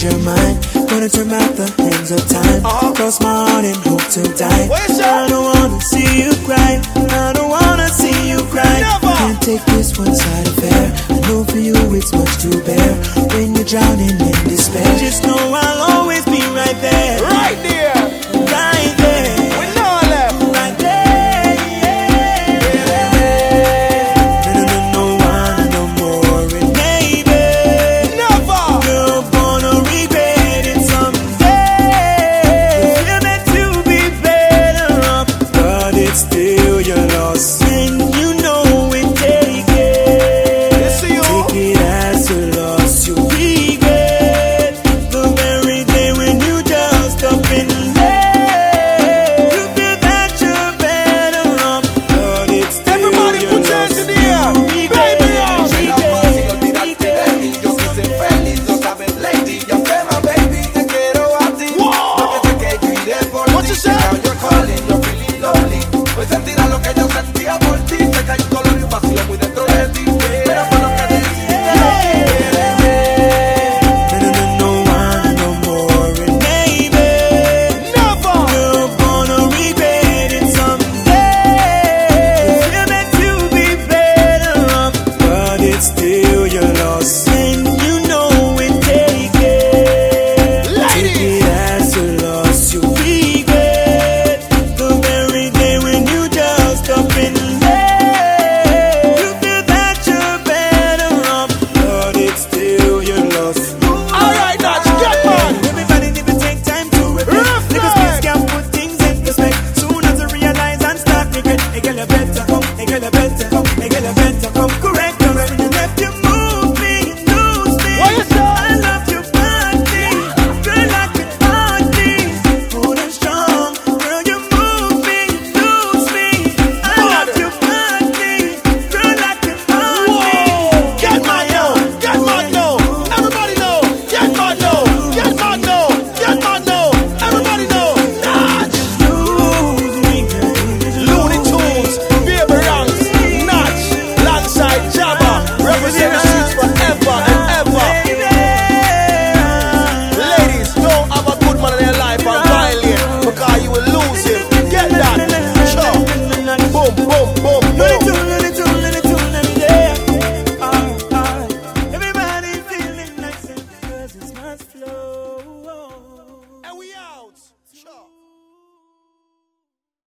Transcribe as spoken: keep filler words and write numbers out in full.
your mind. Gonna turn back the hands of time. Uh-huh. Cross my heart and hope to die. I don't wanna see you cry. I don't wanna see you cry. Never. Can't take this one-sided affair. I know for you it's much to bear. When you're drowning in despair, just know I'll always be right there. Right there. Right there. With no left. Right there. Yeah. Yeah. No, no, no, no, one no more. And maybe Never. you're gonna regret it someday. You're meant to be better off, but it's still your loss. And you know it, take it. Yes, you. Take it as a loss. You regret the very day when you just up and left. You feel that you're better off, but it's still Everybody your put your loss. hands in the air. You Baby, regret, oh. Será fácil olvidarte de mí, yo quise feliz, lo sabes, lady. Yo te amo, baby, te quiero a ti. Wow. No pensé que yo iré por What ti. you say? Now you're calling, you're feeling lonely. Pues sentirá lo que yo sentía por ti. Sé que hay un dolor y un vacío muy dentro de ti. Pero fue lo que decidí. no, no, no, one no more. And maybe Never. you're gonna regret it someday. You're meant to be better off, but it's still your